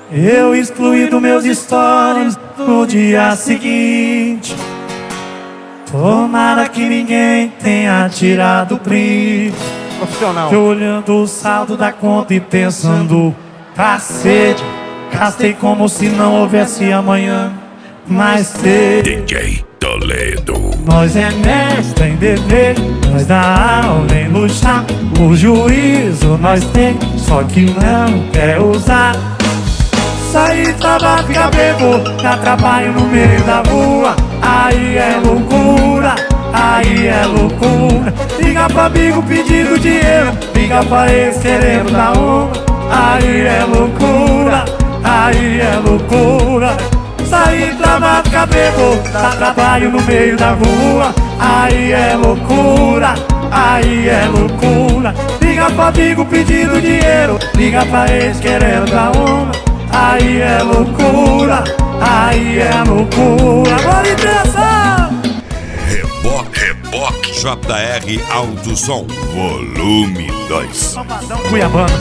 Eu excluí dos meus stories no dia seguinte. Tomara que ninguém tenha tirado o print. Profissional. Eu olhando o saldo da conta e pensando: cacete, gastei como se não houvesse amanhã. Mas DJ Toledo. nós é mestre em dever, nós dá aula em luxar. O juízo nós tem, só que não quer usar. Sair, trabalhar, ficar bebo, dá trabalho no meio da rua. Aí é loucura, aí é loucura. Liga pra amigo pedindo dinheiro, liga pra ex querendo dar uma. Aí é loucura, aí é loucura. Sair, trabalhar, ficar bebo, dá trabalho no meio da rua. Aí é loucura, aí é loucura. Liga pra amigo pedindo dinheiro, liga pra ex querendo dar uma. Aí é loucura, aí é loucura. Agora interessa! Reboque JR Alto Som Volume 2. Cuiabano.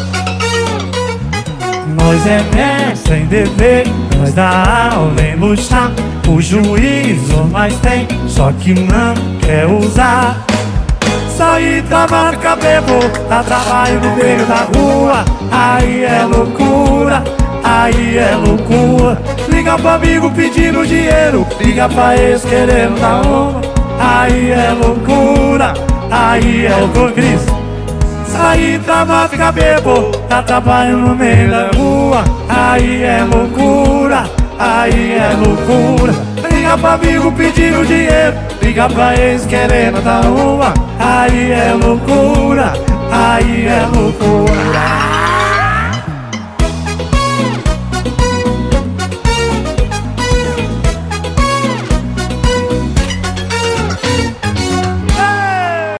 Nós é mestre em dever, nós dá aula em luxar. O juízo nós tem, só que não quer usar. Sair, trabalhar, ficar bebo, dá trabalho no meio da rua. Aí é loucura, aí é loucura. Liga pra amigo pedindo dinheiro, liga pra ex querendo dar uma. Aí é loucura, aí é loucura, Cris. Sair, trabalhar, ficar bebo, dá trabalho no meio da rua. Aí é loucura, aí é loucura. Liga pra amigo pedindo dinheiro, liga pra ex querendo dar uma. Aí é loucura, aí é loucura.